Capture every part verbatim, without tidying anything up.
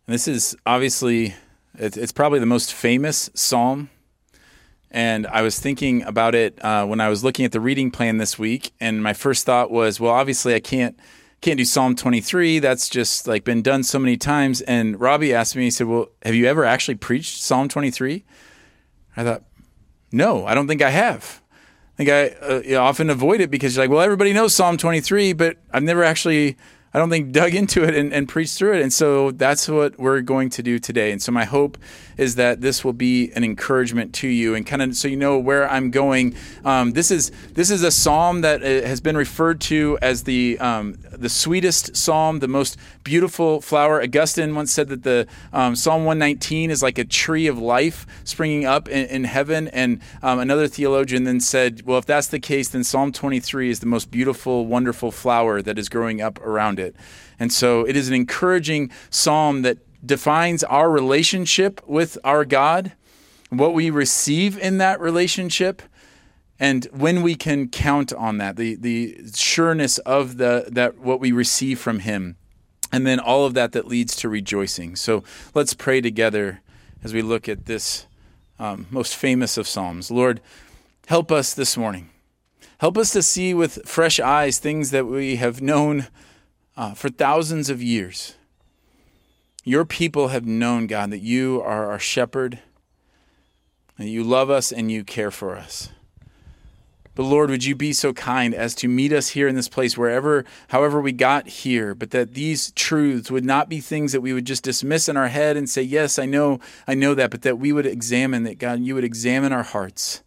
This is obviously, it's, it's probably the most famous psalm. And I was thinking about it uh, when I was looking at the reading plan this week. And my first thought was, well, obviously I can't can't do Psalm twenty-three. That's just like been done so many times. And Robbie asked me, he said, well, have you ever actually preached Psalm twenty-three? I thought, no, I don't think I have. I think I uh, you know, often avoid it because you're like, well, everybody knows Psalm twenty-three, but I've never actually, I don't think, dug into it and, and preached through it. And so that's what we're going to do today. And so my hope is that this will be an encouragement to you and kind of so you know where I'm going. Um, this is this is a psalm that has been referred to as the um, the sweetest psalm, the most beautiful flower. Augustine once said that the um, Psalm one nineteen is like a tree of life springing up in, in heaven. And um, another theologian then said, well, if that's the case, then Psalm twenty-three is the most beautiful, wonderful flower that is growing up around it. And so it is an encouraging psalm that defines our relationship with our God, what we receive in that relationship, and when we can count on that, the the sureness of the that what we receive from him, and then all of that that leads to rejoicing. So let's pray together as we look at this um, most famous of psalms. Lord, help us this morning. Help us to see with fresh eyes things that we have known uh, for thousands of years. Your people have known, God, that you are our shepherd, and you love us and you care for us. But Lord, would you be so kind as to meet us here in this place, wherever, however we got here, but that these truths would not be things that we would just dismiss in our head and say, yes, I know, I know that, but that we would examine, that God, you would examine our hearts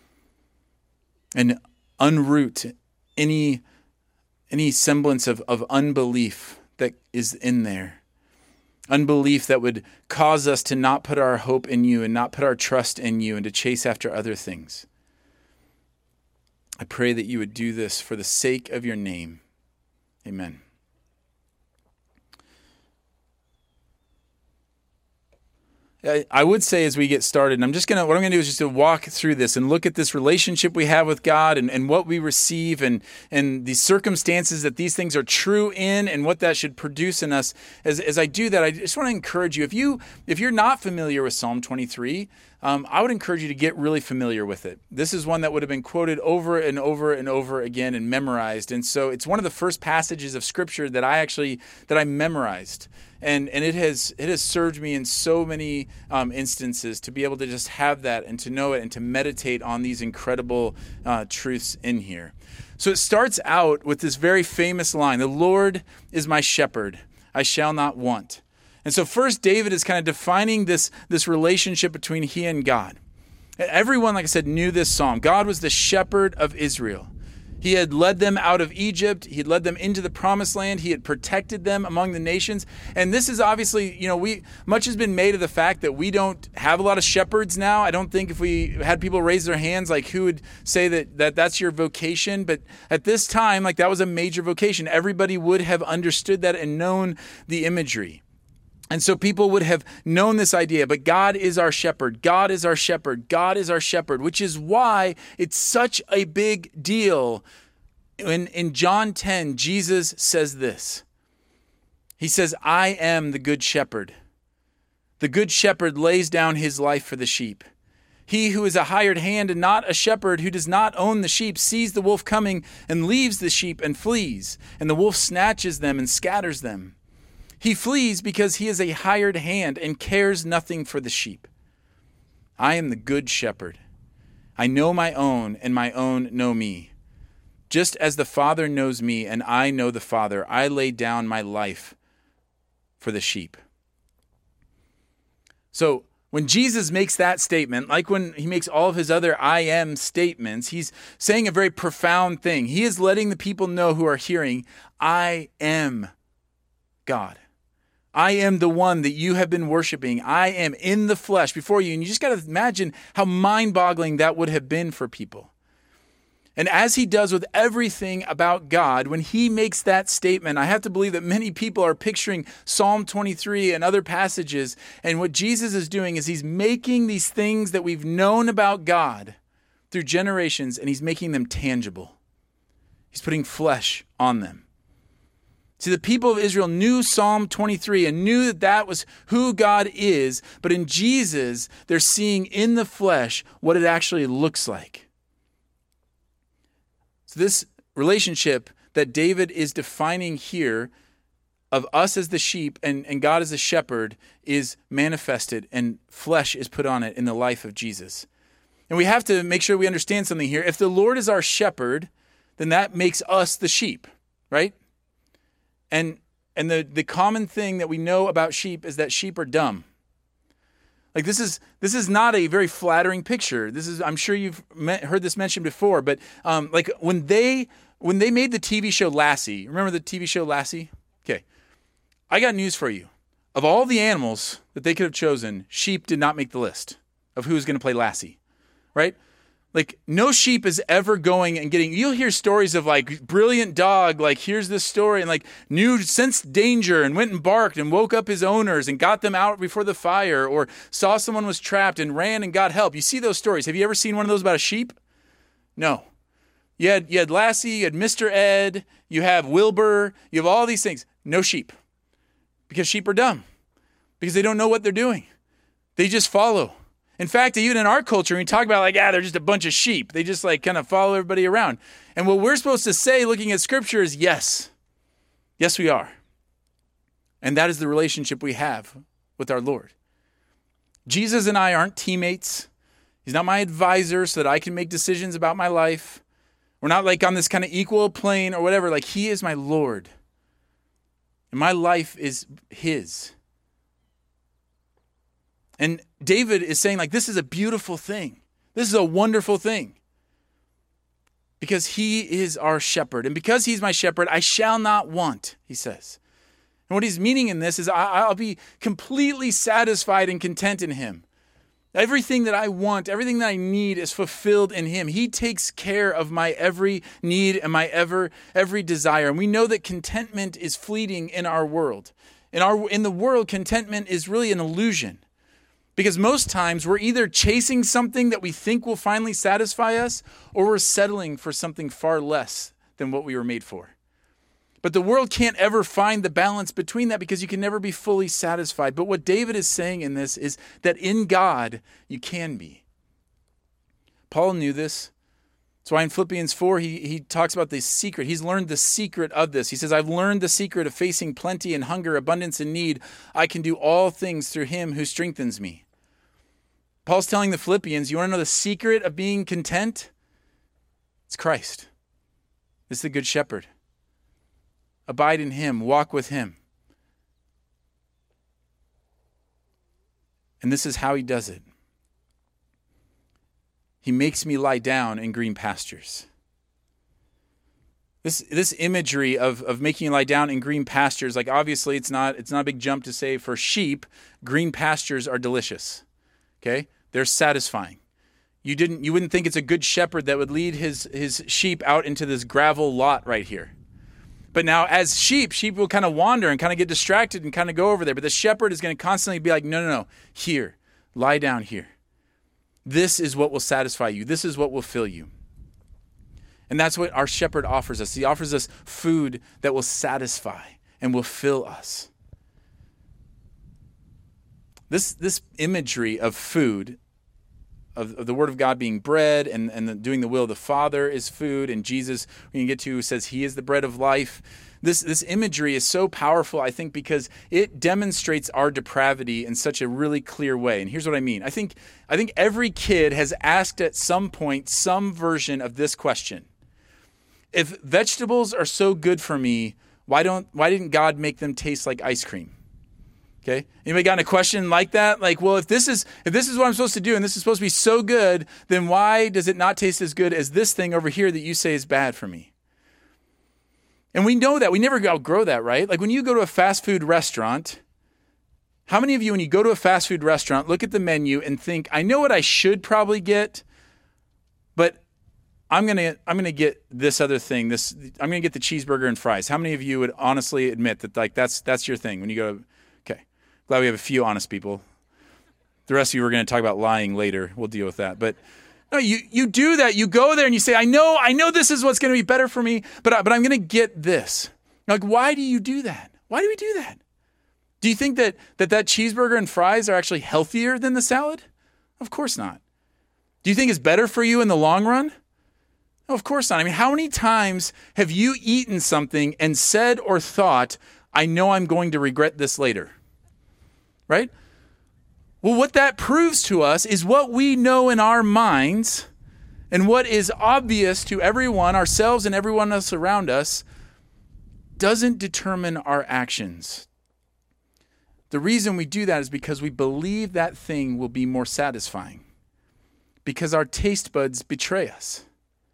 and unroot any, any semblance of, of unbelief that is in there. Unbelief that would cause us to not put our hope in you and not put our trust in you and to chase after other things. I pray that you would do this for the sake of your name. Amen. I would say as we get started, and I'm just going to, what I'm going to do is just to walk through this and look at this relationship we have with God and, and what we receive and, and the circumstances that these things are true in and what that should produce in us. As, as I do that, I just want to encourage you, if you, if you're not familiar with Psalm twenty-three, um, I would encourage you to get really familiar with it. This is one that would have been quoted over and over and over again and memorized. And so it's one of the first passages of scripture that I actually, that I memorized. And and it has it has served me in so many um, instances to be able to just have that and to know it and to meditate on these incredible uh, truths in here. So it starts out with this very famous line, "The Lord is my shepherd, I shall not want." And so first David is kind of defining this, this relationship between he and God. Everyone, like I said, knew this psalm. God was the shepherd of Israel. He had led them out of Egypt. He had led them into the promised land. He had protected them among the nations. And this is obviously, you know, we much has been made of the fact that we don't have a lot of shepherds now. I don't think if we had people raise their hands, like who would say that, that that's your vocation. But at this time, like that was a major vocation. Everybody would have understood that and known the imagery. And so people would have known this idea, but God is our shepherd. God is our shepherd. God is our shepherd, which is why it's such a big deal. In, in John ten, Jesus says this. He says, I am the good shepherd. The good shepherd lays down his life for the sheep. He who is a hired hand and not a shepherd, who does not own the sheep, sees the wolf coming and leaves the sheep and flees, and the wolf snatches them and scatters them. He flees because he is a hired hand and cares nothing for the sheep. I am the good shepherd. I know my own, and my own know me. Just as the Father knows me, and I know the Father, I lay down my life for the sheep. So when Jesus makes that statement, like when he makes all of his other I am statements, he's saying a very profound thing. He is letting the people know who are hearing, I am God. I am the one that you have been worshiping. I am in the flesh before you. And you just got to imagine how mind-boggling that would have been for people. And as he does with everything about God, when he makes that statement, I have to believe that many people are picturing Psalm twenty-three and other passages. And what Jesus is doing is he's making these things that we've known about God through generations, and he's making them tangible. He's putting flesh on them. See, the people of Israel knew Psalm twenty-three and knew that that was who God is, but in Jesus, they're seeing in the flesh what it actually looks like. So this relationship that David is defining here of us as the sheep and, and God as the shepherd is manifested, and flesh is put on it in the life of Jesus. And we have to make sure we understand something here. If the Lord is our shepherd, then that makes us the sheep, right? And and the, the common thing that we know about sheep is that sheep are dumb. Like this is this is not a very flattering picture. This is, I'm sure you've met, heard this mentioned before, but um, like when they when they made the T V show Lassie, remember the T V show Lassie? Okay, I got news for you. Of all the animals that they could have chosen, sheep did not make the list of who's going to play Lassie, right? Like no sheep is ever going and getting, you'll hear stories of like brilliant dog, like here's this story and like knew, sensed danger and went and barked and woke up his owners and got them out before the fire, or saw someone was trapped and ran and got help. You see those stories. Have you ever seen one of those about a sheep? No. You had, you had Lassie, you had Mister Ed, you have Wilbur, you have all these things. No sheep. Because sheep are dumb. Because they don't know what they're doing. They just follow. In fact, even in our culture, we talk about like, ah, they're just a bunch of sheep. They just like kind of follow everybody around. And what we're supposed to say looking at scripture is yes. Yes, we are. And that is the relationship we have with our Lord. Jesus and I aren't teammates. He's not my advisor so that I can make decisions about my life. We're not like on this kind of equal plane or whatever. Like he is my Lord. And my life is his. And David is saying like, this is a beautiful thing. This is a wonderful thing. Because he is our shepherd. And because he's my shepherd, I shall not want, he says. And what he's meaning in this is I, I'll be completely satisfied and content in him. Everything that I want, everything that I need is fulfilled in him. He takes care of my every need and my ever every desire. And we know that contentment is fleeting in our world. In our in the world, contentment is really an illusion. Because most times we're either chasing something that we think will finally satisfy us, or we're settling for something far less than what we were made for. But the world can't ever find the balance between that because you can never be fully satisfied. But what David is saying in this is that in God, you can be. Paul knew this. That's why in Philippians four, he, he talks about the secret. He's learned the secret of this. He says, I've learned the secret of facing plenty and hunger, abundance and need. I can do all things through him who strengthens me. Paul's telling the Philippians, you want to know the secret of being content? It's Christ. It's the good shepherd. Abide in him, walk with him. And this is how he does it. He makes me lie down in green pastures. This this imagery of, of making you lie down in green pastures, like obviously it's not it's not a big jump to say for sheep, green pastures are delicious. Okay? They're satisfying. You didn't you wouldn't think it's a good shepherd that would lead his, his sheep out into this gravel lot right here. But now as sheep, sheep will kind of wander and kind of get distracted and kind of go over there. But the shepherd is going to constantly be like, no, no, no, here, lie down here. This is what will satisfy you. This is what will fill you. And that's what our shepherd offers us. He offers us food that will satisfy and will fill us. This, this imagery of food, Of, of the word of God being bread and, and the, doing the will of the Father is food. And Jesus, when you get to, says he is the bread of life. This, this imagery is so powerful, I think, because it demonstrates our depravity in such a really clear way. And here's what I mean. I think, I think every kid has asked at some point some version of this question. If vegetables are so good for me, why don't why didn't God make them taste like ice cream? Okay. Anybody got a question like that? Like, well, if this is if this is what I'm supposed to do and this is supposed to be so good, then why does it not taste as good as this thing over here that you say is bad for me? And we know that. We never outgrow that, right? Like when you go to a fast food restaurant, how many of you, when you go to a fast food restaurant, look at the menu and think, I know what I should probably get, but I'm gonna I'm gonna get this other thing. This I'm gonna get the cheeseburger and fries. How many of you would honestly admit that like that's that's your thing when you go? Glad we have a few honest people. The rest of you are going to talk about lying later. We'll deal with that. But no, you you do that. You go there and you say, I know, I know this is what's going to be better for me, but, I, but I'm going to get this. Like, why do you do that? Why do we do that? Do you think that that, that cheeseburger and fries are actually healthier than the salad? Of course not. Do you think it's better for you in the long run? No, of course not. I mean, how many times have you eaten something and said or thought, I know I'm going to regret this later? Right? Well, what that proves to us is what we know in our minds and what is obvious to everyone, ourselves and everyone else around us, doesn't determine our actions. The reason we do that is because we believe that thing will be more satisfying, because our taste buds betray us.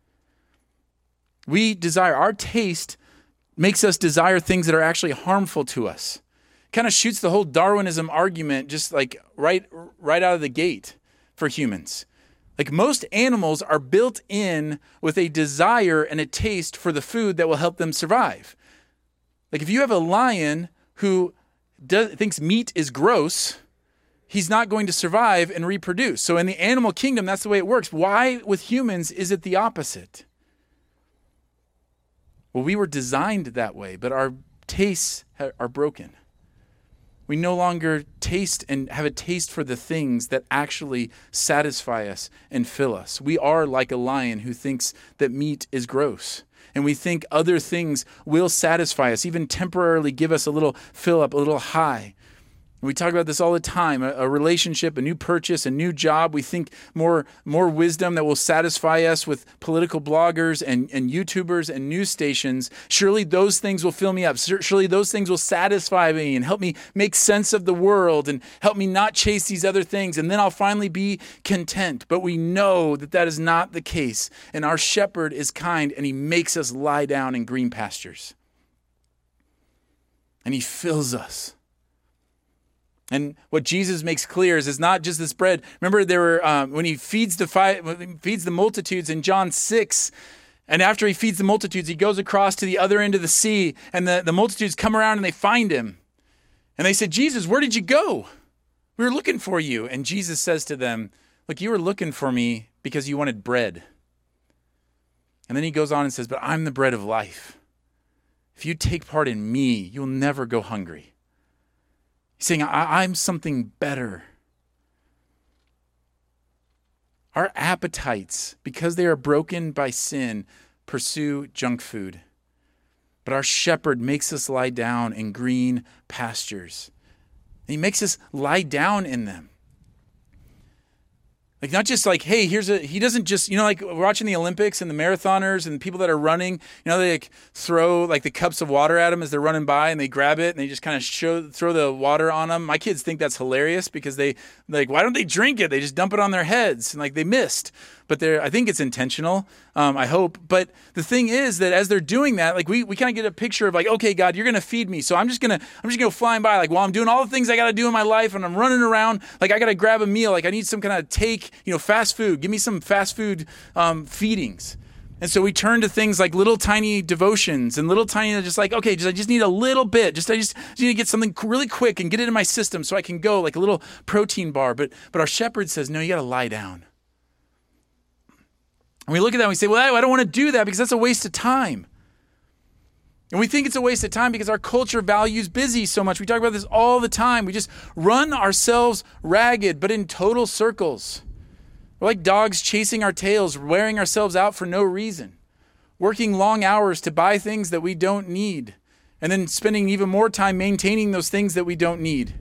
We desire, our taste makes us desire things that are actually harmful to us. Kind of shoots the whole Darwinism argument just like right, right out of the gate for humans. Like most animals are built in with a desire and a taste for the food that will help them survive. Like if you have a lion who does, thinks meat is gross, he's not going to survive and reproduce. So in the animal kingdom, that's the way it works. Why with humans is it the opposite? Well, we were designed that way, but our tastes ha- are broken. We no longer taste and have a taste for the things that actually satisfy us and fill us. We are like a lion who thinks that meat is gross. And we think other things will satisfy us, even temporarily give us a little fill up, a little high. We talk about this all the time, a, a relationship, a new purchase, a new job. We think more, more wisdom that will satisfy us with political bloggers and, and YouTubers and news stations. Surely those things will fill me up. Surely those things will satisfy me and help me make sense of the world and help me not chase these other things. And then I'll finally be content. But we know that that is not the case. And our shepherd is kind and he makes us lie down in green pastures. And he fills us. And what Jesus makes clear is it's not just this bread. Remember, there were um, when he feeds the five, when he feeds the multitudes in John six, and after he feeds the multitudes, he goes across to the other end of the sea, and the, the multitudes come around and they find him, and they said, "Jesus, where did you go? We were looking for you." And Jesus says to them, "Look, you were looking for me because you wanted bread." And then he goes on and says, "But I'm the bread of life. If you take part in me, you'll never go hungry." He's saying, I- I'm something better. Our appetites, because they are broken by sin, pursue junk food. But our shepherd makes us lie down in green pastures. And he makes us lie down in them. Like not just like, hey, here's a, he doesn't just, you know, like we're watching the Olympics and the marathoners and the people that are running, you know, they like throw like the cups of water at them as they're running by and they grab it and they just kind of show, throw the water on them. My kids think that's hilarious because they like, why don't they drink it? They just dump it on their heads and like they missed. But they're, I think it's intentional. Um, I hope. But the thing is that as they're doing that, like we, we kind of get a picture of like, okay, God, you're going to feed me. So I'm just going to, I'm just going to go flying by. Like while I'm doing all the things I got to do in my life and I'm running around, like I got to grab a meal. Like I need some kind of take, you know, fast food. Give me some fast food um, feedings. And so we turn to things like little tiny devotions and little tiny, just like, okay, just, I just need a little bit. Just I just, just need to get something really quick and get it in my system so I can go like a little protein bar. But but our shepherd says, no, you got to lie down. And we look at that and we say, well, I don't want to do that because that's a waste of time. And we think it's a waste of time because our culture values busy so much. We talk about this all the time. We just run ourselves ragged, but in total circles. We're like dogs chasing our tails, wearing ourselves out for no reason, working long hours to buy things that we don't need, and then spending even more time maintaining those things that we don't need.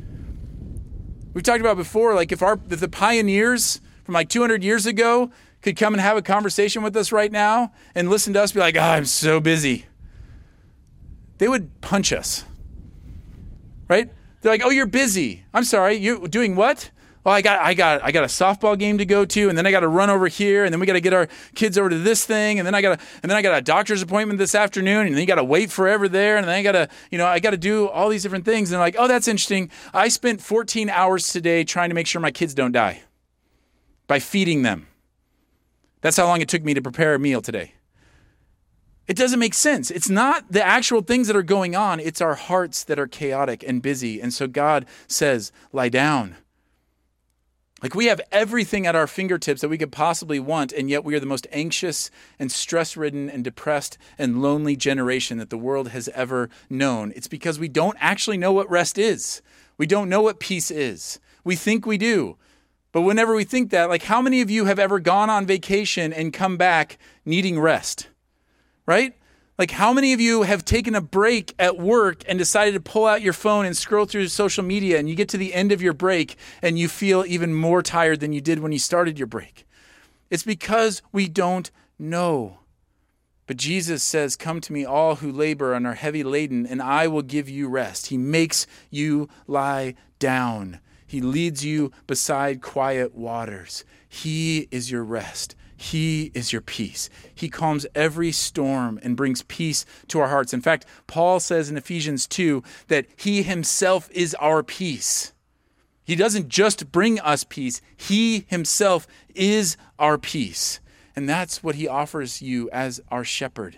We've talked about before, like if our if the pioneers from like two hundred years ago could come and have a conversation with us right now and listen to us be like, oh, I'm so busy. They would punch us, right? They're like, oh, you're busy. I'm sorry, you doing what? Well, I got I got I got a softball game to go to, and then I got to run over here, and then we got to get our kids over to this thing, and then I got to and then I got a doctor's appointment this afternoon, and then you got to wait forever there, and then I got to you know I got to do all these different things, and they're like, oh, that's interesting. I spent fourteen hours today trying to make sure my kids don't die by feeding them. That's how long it took me to prepare a meal today. It doesn't make sense. It's not the actual things that are going on. It's our hearts that are chaotic and busy. And so God says, lie down. Like we have everything at our fingertips that we could possibly want, and yet we are the most anxious and stress-ridden and depressed and lonely generation that the world has ever known. It's because we don't actually know what rest is. We don't know what peace is. We think we do. But whenever we think that, like how many of you have ever gone on vacation and come back needing rest? Right? Like how many of you have taken a break at work and decided to pull out your phone and scroll through social media, and you get to the end of your break and you feel even more tired than you did when you started your break? It's because we don't know. But Jesus says, "Come to me, all who labor and are heavy laden, and I will give you rest." He makes you lie down. He leads you beside quiet waters. He is your rest. He is your peace. He calms every storm and brings peace to our hearts. In fact, Paul says in Ephesians two that he himself is our peace. He doesn't just bring us peace. He himself is our peace. And that's what he offers you as our shepherd.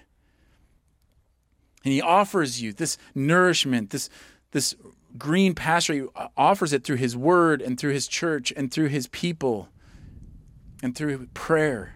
And he offers you this nourishment, this, this green pasture. He offers it through his word and through his church and through his people and through prayer.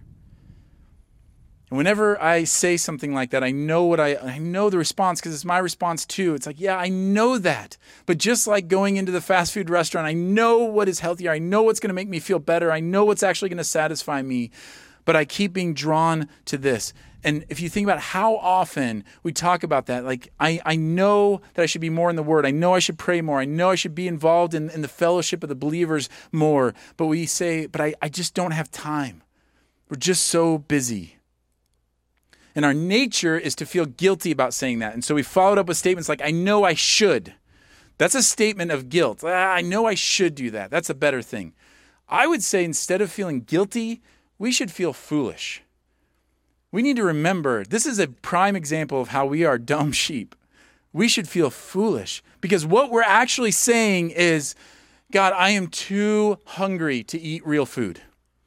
And whenever I say something like that, I know what I I know the response, because it's my response too. It's like, yeah, I know that. But just like going into the fast food restaurant, I know what is healthier. I know what's going to make me feel better. I know what's actually going to satisfy me. But I keep being drawn to this. And if you think about how often we talk about that, like I, I know that I should be more in the Word. I know I should pray more. I know I should be involved in, in the fellowship of the believers more. But we say, but I, I just don't have time. We're just so busy. And our nature is to feel guilty about saying that. And so we followed up with statements like, I know I should. That's a statement of guilt. Ah, I know I should do that. That's a better thing. I would say instead of feeling guilty, we should feel foolish. We need to remember, this is a prime example of how we are dumb sheep. We should feel foolish because what we're actually saying is, God, I am too hungry to eat real food.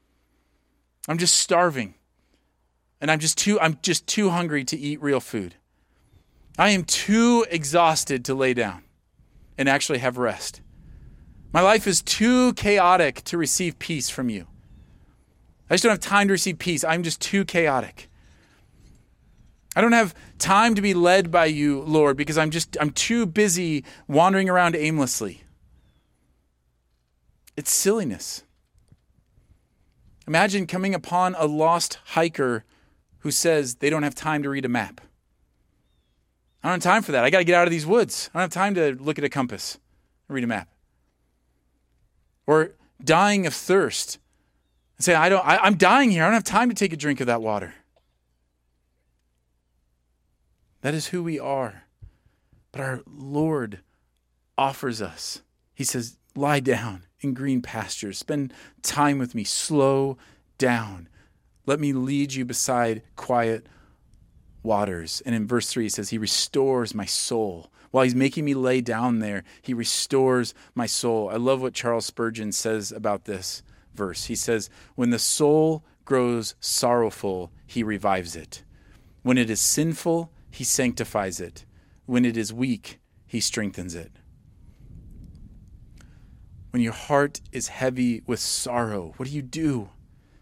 I'm just starving. And I'm just too, I'm just too hungry to eat real food. I am too exhausted to lay down and actually have rest. My life is too chaotic to receive peace from you. I just don't have time to receive peace. I'm just too chaotic. I don't have time to be led by you, Lord, because I'm just, I'm too busy wandering around aimlessly. It's silliness. Imagine coming upon a lost hiker who says they don't have time to read a map. I don't have time for that. I got to get out of these woods. I don't have time to look at a compass and read a map. Or dying of thirst and say, I don't, I, I'm dying here. I don't have time to take a drink of that water. That is who we are. But our Lord offers us. He says, lie down in green pastures. Spend time with me. Slow down. Let me lead you beside quiet waters. And in verse three, he says, he restores my soul. While he's making me lay down there, he restores my soul. I love what Charles Spurgeon says about this verse. He says, when the soul grows sorrowful, he revives it. When it is sinful, he sanctifies it. When it is weak, he strengthens it. When your heart is heavy with sorrow, what do you do?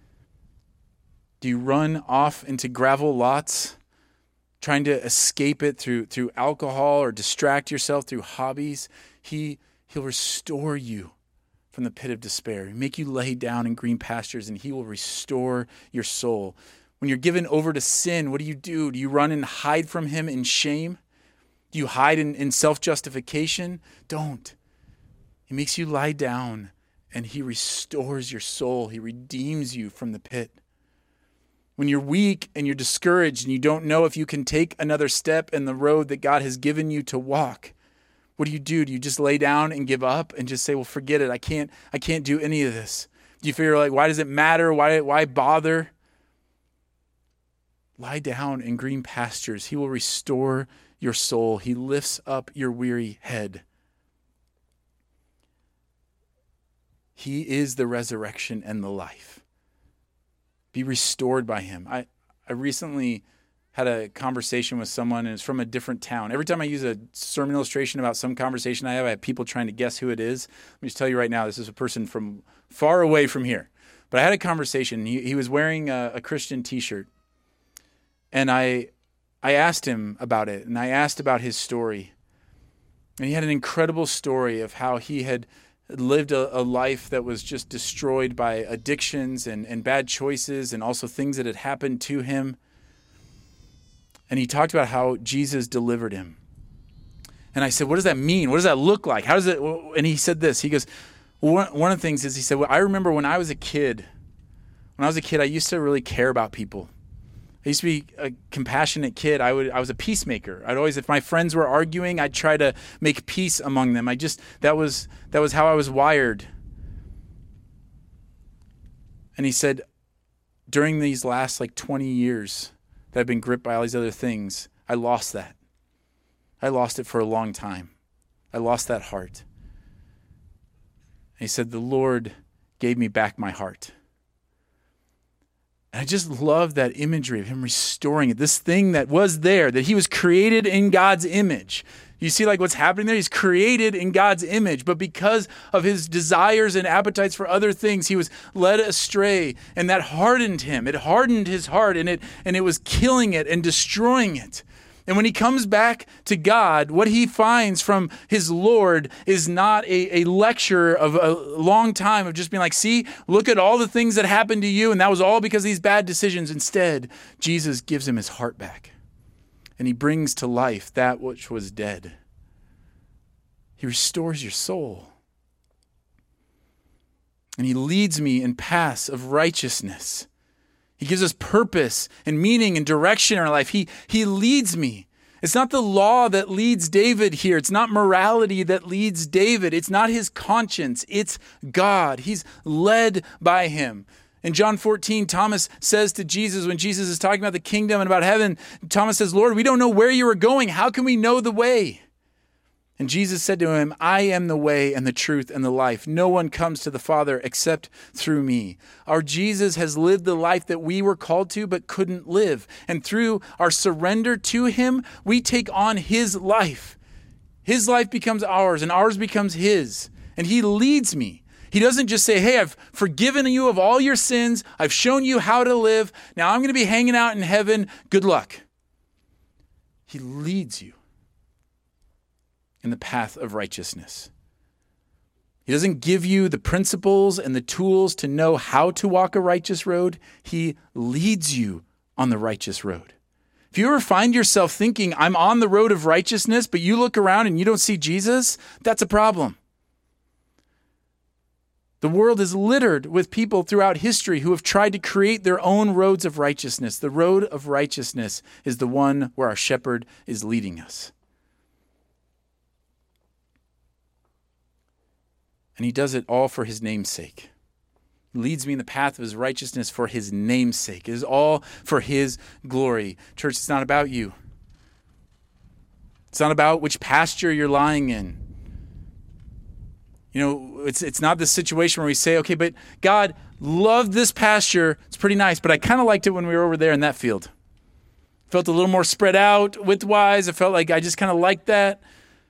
Do you run off into gravel lots, trying to escape it through through alcohol or distract yourself through hobbies? He, he'll restore you from the pit of despair. He'll make you lay down in green pastures, and he will restore your soul. When you're given over to sin, what do you do? Do you run and hide from him in shame? Do you hide in, in self-justification? Don't. He makes you lie down, and he restores your soul. He redeems you from the pit. When you're weak and you're discouraged and you don't know if you can take another step in the road that God has given you to walk, what do you do? Do you just lay down and give up and just say, well, forget it. I can't, I can't do any of this. Do you figure like, why does it matter? Why, why bother? Lie down in green pastures. He will restore your soul. He lifts up your weary head. He is the resurrection and the life. Be restored by him. I, I recently had a conversation with someone, and it's from a different town. Every time I use a sermon illustration about some conversation I have, I have people trying to guess who it is. Let me just tell you right now, this is a person from far away from here. But I had a conversation. He, he was wearing a, a Christian t-shirt. And I, I asked him about it, and I asked about his story. And he had an incredible story of how he had lived a, a life that was just destroyed by addictions and, and bad choices, and also things that had happened to him. And he talked about how Jesus delivered him. And I said, what does that mean? What does that look like? How does it? And he said this. He goes, one, one of the things is, he said, well, I remember when I was a kid, when I was a kid, I used to really care about people. I used to be a compassionate kid. I would, I was a peacemaker. I'd always, if my friends were arguing, I'd try to make peace among them. I just, that was, that was how I was wired. And he said, during these last like twenty years, that I've been gripped by all these other things, I lost that. I lost it for a long time. I lost that heart. And he said, the Lord gave me back my heart. And I just love that imagery of him restoring it. This thing that was there, that he was created in God's image. You see like what's happening there? He's created in God's image, but because of his desires and appetites for other things, he was led astray, and that hardened him. It hardened his heart, and it and it was killing it and destroying it. And when he comes back to God, what he finds from his Lord is not a, a lecture of a long time of just being like, see, look at all the things that happened to you, and that was all because of these bad decisions. Instead, Jesus gives him his heart back. And he brings to life that which was dead. He restores your soul. And he leads me in paths of righteousness. He gives us purpose and meaning and direction in our life. He, he leads me. It's not the law that leads David here. It's not morality that leads David. It's not his conscience. It's God. He's led by him. In John fourteen, Thomas says to Jesus, when Jesus is talking about the kingdom and about heaven, Thomas says, Lord, we don't know where you are going. How can we know the way? And Jesus said to him, I am the way and the truth and the life. No one comes to the Father except through me. Our Jesus has lived the life that we were called to but couldn't live. And through our surrender to him, we take on his life. His life becomes ours and ours becomes his. And he leads me. He doesn't just say, hey, I've forgiven you of all your sins. I've shown you how to live. Now I'm going to be hanging out in heaven. Good luck. He leads you in the path of righteousness. He doesn't give you the principles and the tools to know how to walk a righteous road. He leads you on the righteous road. If you ever find yourself thinking, I'm on the road of righteousness, but you look around and you don't see Jesus, that's a problem. The world is littered with people throughout history who have tried to create their own roads of righteousness. The road of righteousness is the one where our shepherd is leading us. And he does it all for his name's sake. He leads me in the path of his righteousness for his name's sake. It is all for his glory. Church, it's not about you. It's not about which pasture you're lying in. You know, it's it's not this situation where we say, okay, but God loved this pasture. It's pretty nice, but I kind of liked it when we were over there in that field. Felt a little more spread out widthwise. I felt like I just kind of liked that.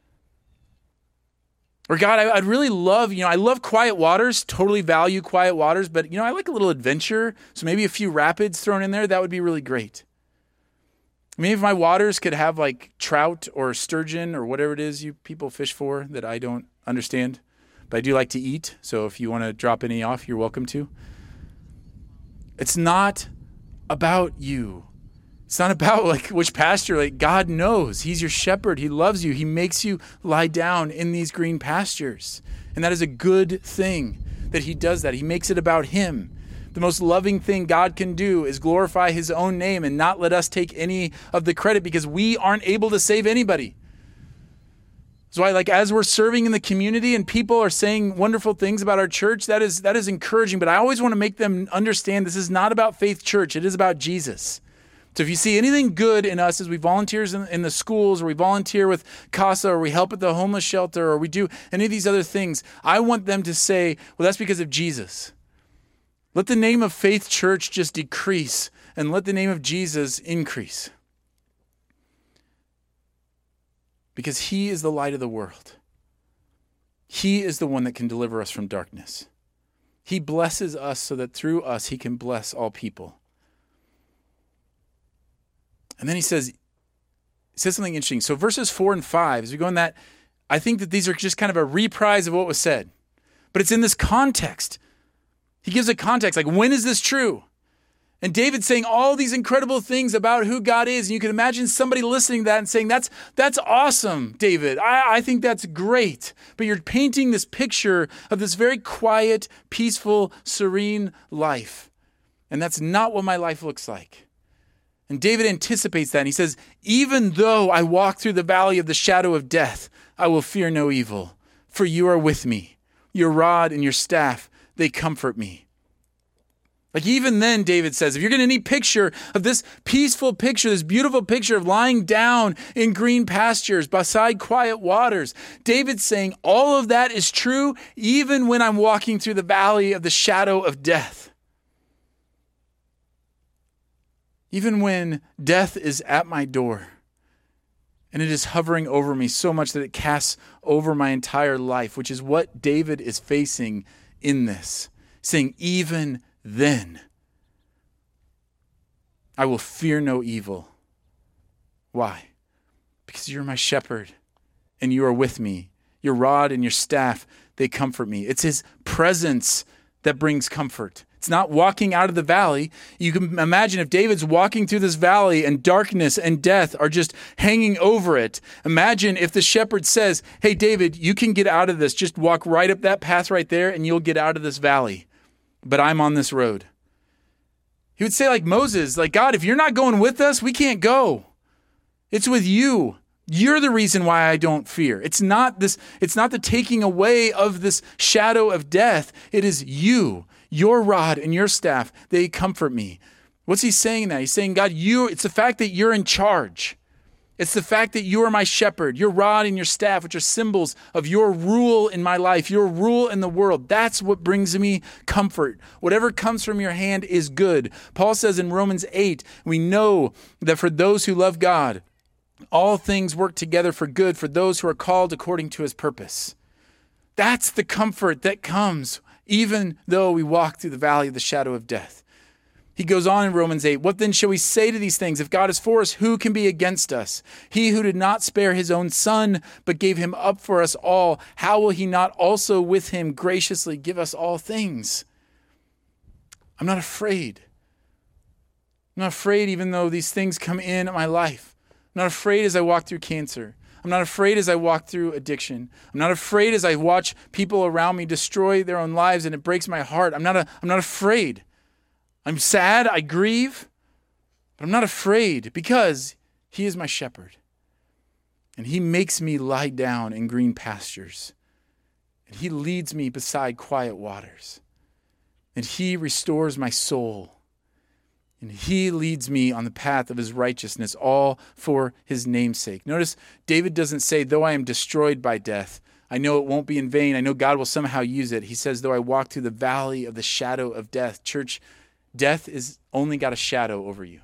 Or God, I, I'd really love, you know, I love quiet waters, totally value quiet waters, but, you know, I like a little adventure. So maybe a few rapids thrown in there, that would be really great. Maybe if my waters could have like trout or sturgeon or whatever it is you people fish for that I don't understand. But I do like to eat, so if you want to drop any off, you're welcome to. It's not about you. It's not about like which pasture. Like God knows. He's your shepherd. He loves you. He makes you lie down in these green pastures. And that is a good thing that he does that. He makes it about him. The most loving thing God can do is glorify his own name and not let us take any of the credit because we aren't able to save anybody. So I like as we're serving in the community and people are saying wonderful things about our church, that is that is encouraging. But I always want to make them understand this is not about Faith Church. It is about Jesus. So if you see anything good in us as we volunteer in, in the schools or we volunteer with CASA or we help at the homeless shelter or we do any of these other things, I want them to say, well, that's because of Jesus. Let the name of Faith Church just decrease and let the name of Jesus increase. because he is the light of the world. He is the one that can deliver us from darkness. He blesses us so that through us he can bless all people. And then he says, he says something interesting. So verses four and five, as we go in that, I think that these are just kind of a reprise of what was said. But it's in this context. He gives a context, like, when is this true? And David's saying all these incredible things about who God is. And you can imagine somebody listening to that and saying, that's that's awesome, David. I, I think that's great. But you're painting this picture of this very quiet, peaceful, serene life. And that's not what my life looks like. And David anticipates that. And he says, even though I walk through the valley of the shadow of death, I will fear no evil, for you are with me. Your rod and your staff, they comfort me. Like even then, David says, if you're going to need a picture of this peaceful picture, this beautiful picture of lying down in green pastures beside quiet waters, David's saying all of that is true even when I'm walking through the valley of the shadow of death. Even when death is at my door and it is hovering over me so much that it casts over my entire life, which is what David is facing in this, saying, even then I will fear no evil. Why? Because you're my shepherd and you are with me. Your rod and your staff, they comfort me. It's his presence that brings comfort. It's not walking out of the valley. You can imagine if David's walking through this valley and darkness and death are just hanging over it. Imagine if the shepherd says, hey, David, you can get out of this. Just walk right up that path right there and you'll get out of this valley. But I'm on this road. He would say like Moses, like, God, if you're not going with us, we can't go. It's with you. You're the reason why I don't fear. It's not this, it's not the taking away of this shadow of death. It is you, your rod and your staff. They comfort me. What's he saying that? He's saying, God, you, it's the fact that you're in charge. It's the fact that you are my shepherd, your rod and your staff, which are symbols of your rule in my life, your rule in the world. That's what brings me comfort. Whatever comes from your hand is good. Paul says in Romans eight, we know that for those who love God, all things work together for good for those who are called according to his purpose. That's the comfort that comes even though we walk through the valley of the shadow of death. He goes on in Romans eight, what then shall we say to these things? If God is for us, who can be against us? He who did not spare his own son, but gave him up for us all, how will he not also with him graciously give us all things? I'm not afraid. I'm not afraid even though these things come in my life. I'm not afraid as I walk through cancer. I'm not afraid as I walk through addiction. I'm not afraid as I watch people around me destroy their own lives and it breaks my heart. I'm not a, I'm not afraid. I'm sad, I grieve, but I'm not afraid because he is my shepherd. And he makes me lie down in green pastures. And he leads me beside quiet waters. And he restores my soul. And he leads me on the path of his righteousness, all for his name's sake. Notice David doesn't say, though I am destroyed by death, I know it won't be in vain. I know God will somehow use it. He says, though I walk through the valley of the shadow of death. Church, death is only got a shadow over you.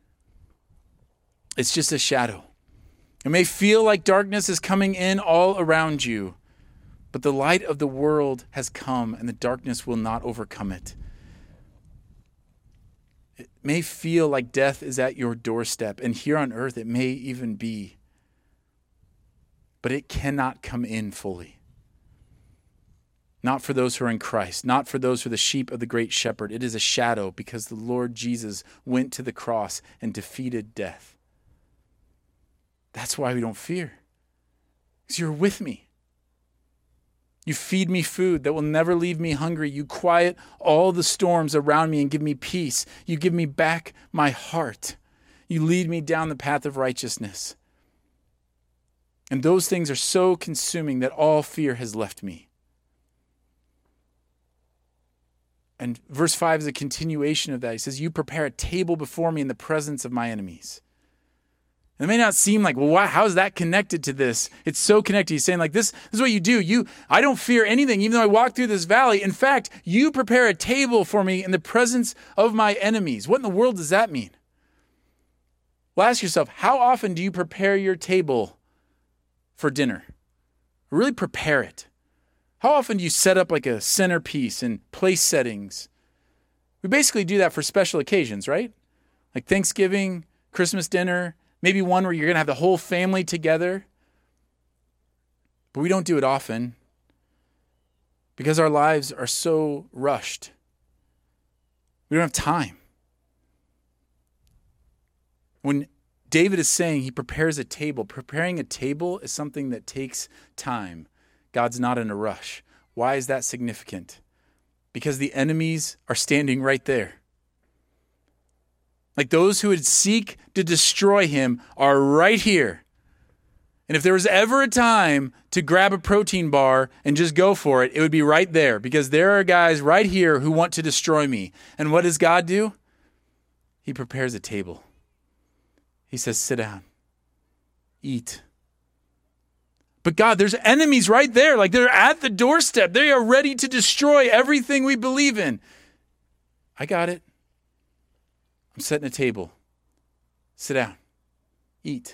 It's just a shadow. It may feel like darkness is coming in all around you, but the light of the world has come and the darkness will not overcome it. It may feel like death is at your doorstep, and here on earth it may even be, but it cannot come in fully. Not for those who are in Christ, not for those who are the sheep of the great shepherd. It is a shadow because the Lord Jesus went to the cross and defeated death. That's why we don't fear. Because you're with me. You feed me food that will never leave me hungry. You quiet all the storms around me and give me peace. You give me back my heart. You lead me down the path of righteousness. And those things are so consuming that all fear has left me. And verse five is a continuation of that. He says, you prepare a table before me in the presence of my enemies. And it may not seem like, well, why, how is that connected to this? It's so connected. He's saying like, this, this is what you do. You, I don't fear anything, even though I walk through this valley. In fact, you prepare a table for me in the presence of my enemies. What in the world does that mean? Well, ask yourself, how often do you prepare your table for dinner? Really prepare it. How often do you set up like a centerpiece and place settings? We basically do that for special occasions, right? Like Thanksgiving, Christmas dinner, maybe one where you're going to have the whole family together. But we don't do it often because our lives are so rushed. We don't have time. When David is saying he prepares a table, preparing a table is something that takes time. God's not in a rush. Why is that significant? Because the enemies are standing right there. Like those who would seek to destroy him are right here. And if there was ever a time to grab a protein bar and just go for it, it would be right there. Because there are guys right here who want to destroy me. And what does God do? He prepares a table. He says, sit down, eat. But God, there's enemies right there. Like they're at the doorstep. They are ready to destroy everything we believe in. I got it. I'm setting a table. Sit down, eat.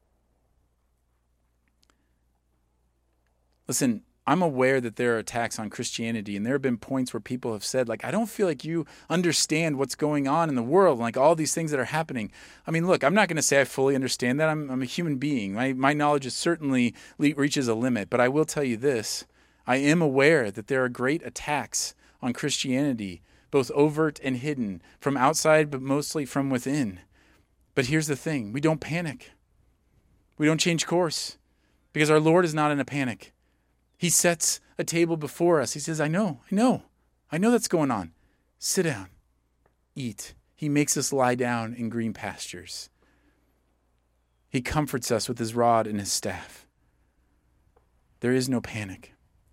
Listen, I'm aware that there are attacks on Christianity, and there have been points where people have said, like, I don't feel like you understand what's going on in the world, and like all these things that are happening. I mean, look, I'm not going to say I fully understand that. I'm, I'm a human being. My, my knowledge is certainly le- reaches a limit, but I will tell you this. I am aware that there are great attacks on Christianity, both overt and hidden, from outside, but mostly from within. But here's the thing. We don't panic. We don't change course because our Lord is not in a panic. He sets a table before us. He says, I know, I know, I know that's going on. Sit down, eat. He makes us lie down in green pastures. He comforts us with his rod and his staff. There is no panic.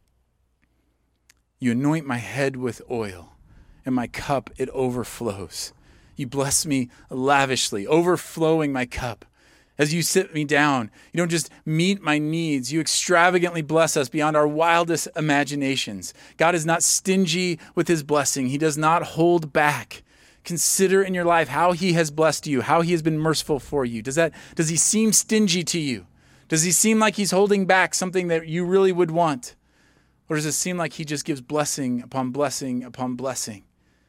You anoint my head with oil, and my cup, it overflows. You bless me lavishly, overflowing my cup. As you sit me down, you don't just meet my needs. You extravagantly bless us beyond our wildest imaginations. God is not stingy with his blessing. He does not hold back. Consider in your life how he has blessed you, how he has been merciful for you. Does that, does he seem stingy to you? Does he seem like he's holding back something that you really would want? Or does it seem like he just gives blessing upon blessing upon blessing?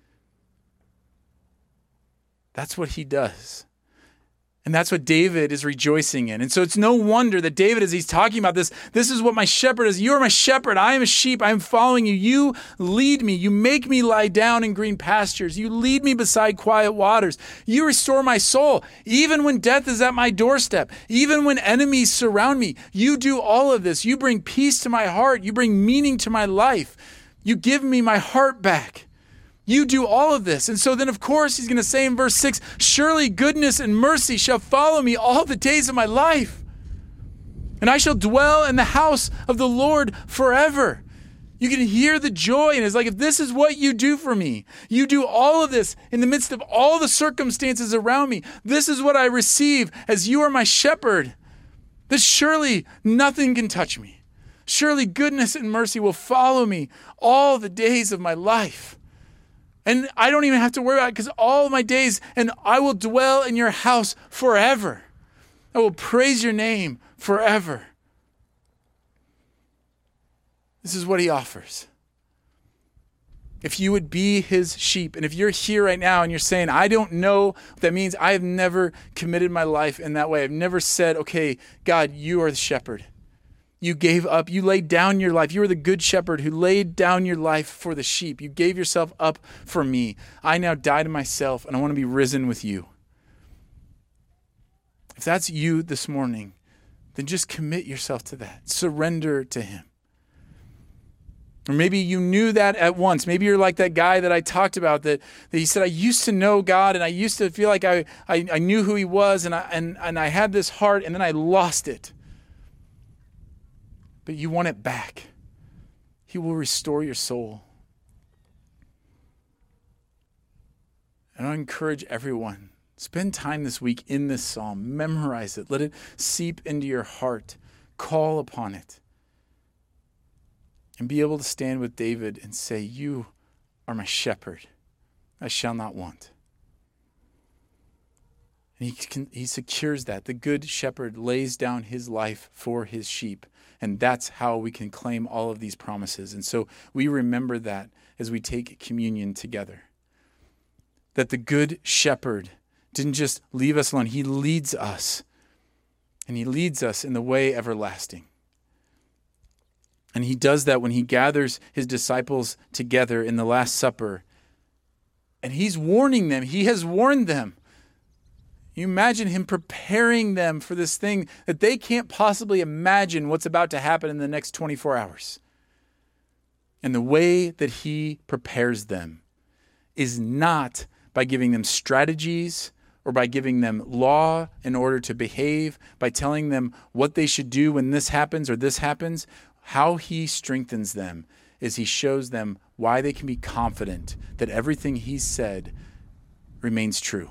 That's what he does. And that's what David is rejoicing in. And so it's no wonder that David, as he's talking about this, this is what my shepherd is. You are my shepherd. I am a sheep. I am following you. You lead me. You make me lie down in green pastures. You lead me beside quiet waters. You restore my soul. Even when death is at my doorstep, even when enemies surround me, you do all of this. You bring peace to my heart. You bring meaning to my life. You give me my heart back. You do all of this. And so then, of course, he's going to say in verse six, surely goodness and mercy shall follow me all the days of my life. And I shall dwell in the house of the Lord forever. You can hear the joy. And it's like, if this is what you do for me, you do all of this in the midst of all the circumstances around me. This is what I receive as you are my shepherd. That surely nothing can touch me. Surely goodness and mercy will follow me all the days of my life. And I don't even have to worry about it because all my days, and I will dwell in your house forever. I will praise your name forever. This is what he offers. If you would be his sheep, and if you're here right now and you're saying, I don't know what that means, I have never committed my life in that way. I've never said, okay, God, you are the shepherd. You gave up. You laid down your life. You were the good shepherd who laid down your life for the sheep. You gave yourself up for me. I now die to myself, and I want to be risen with you. If that's you this morning, then just commit yourself to that. Surrender to him. Or maybe you knew that at once. Maybe you're like that guy that I talked about that, that he said, I used to know God, and I used to feel like I, I, I knew who he was, and I, and, and I had this heart, and then I lost it. But you want it back. He will restore your soul. And I encourage everyone, spend time this week in this psalm. Memorize it. Let it seep into your heart. Call upon it. And be able to stand with David and say, you are my shepherd. I shall not want. And he, can, he secures that. The good shepherd lays down his life for his sheep. And that's how we can claim all of these promises. And so we remember that as we take communion together. That the good shepherd didn't just leave us alone. He leads us. And he leads us in the way everlasting. And he does that when he gathers his disciples together in the Last Supper. And he's warning them. He has warned them. You imagine him preparing them for this thing that they can't possibly imagine what's about to happen in the next twenty-four hours. And the way that he prepares them is not by giving them strategies or by giving them law in order to behave, by telling them what they should do when this happens or this happens. How he strengthens them is he shows them why they can be confident that everything he said remains true.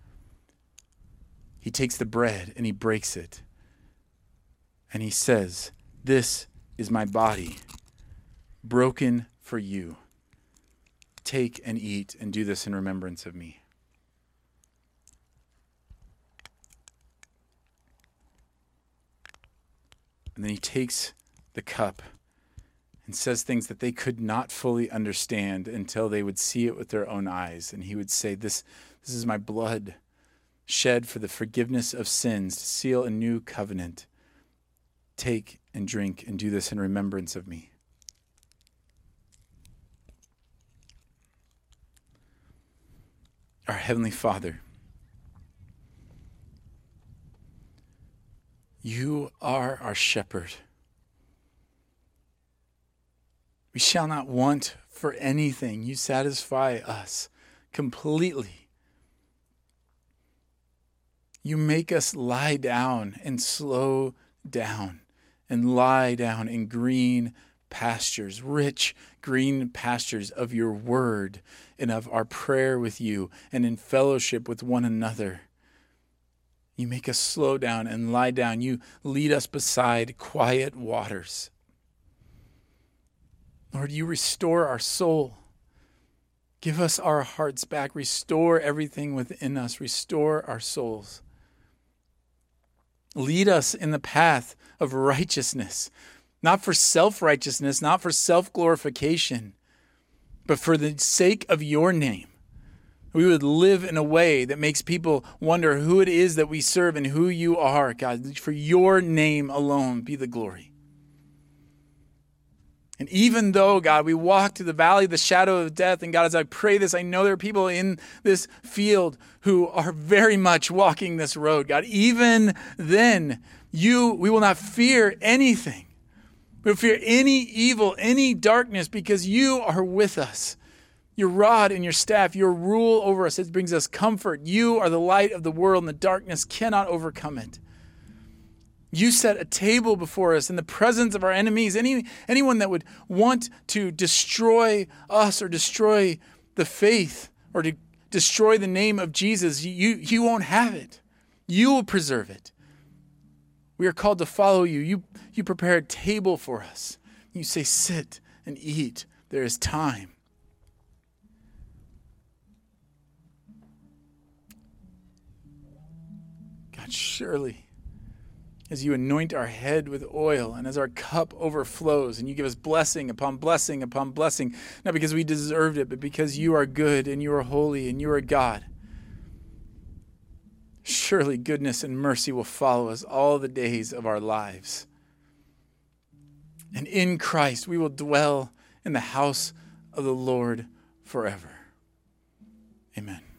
He takes the bread and he breaks it. And he says, "This is my body, broken for you. Take and eat and do this in remembrance of me." And then he takes the cup and says things that they could not fully understand until they would see it with their own eyes. And he would say, this, this is my blood shed for the forgiveness of sins, to seal a new covenant. Take and drink and do this in remembrance of me. Our Heavenly Father, you are our shepherd. We shall not want for anything. You satisfy us completely. You make us lie down and slow down and lie down in green pastures, rich green pastures of your word and of our prayer with you and in fellowship with one another. You make us slow down and lie down. You lead us beside quiet waters. Lord, you restore our soul. Give us our hearts back. Restore everything within us. Restore our souls. Lead us in the path of righteousness, not for self-righteousness, not for self-glorification, but for the sake of your name. We would live in a way that makes people wonder who it is that we serve and who you are, God. For your name alone be the glory. And even though, God, we walk through the valley of the shadow of death, and God, as I pray this, I know there are people in this field who are very much walking this road. God, even then, you, we will not fear anything. We will fear any evil, any darkness, because you are with us. Your rod and your staff, your rule over us, it brings us comfort. You are the light of the world, and the darkness cannot overcome it. You set a table before us in the presence of our enemies. Any, anyone that would want to destroy us or destroy the faith or to destroy the name of Jesus, you, you won't have it. You will preserve it. We are called to follow you. You, you prepare a table for us. You say, sit and eat. There is time. God, surely, as you anoint our head with oil and as our cup overflows and you give us blessing upon blessing upon blessing, not because we deserved it, but because you are good and you are holy and you are God. Surely goodness and mercy will follow us all the days of our lives. And in Christ we will dwell in the house of the Lord forever. Amen.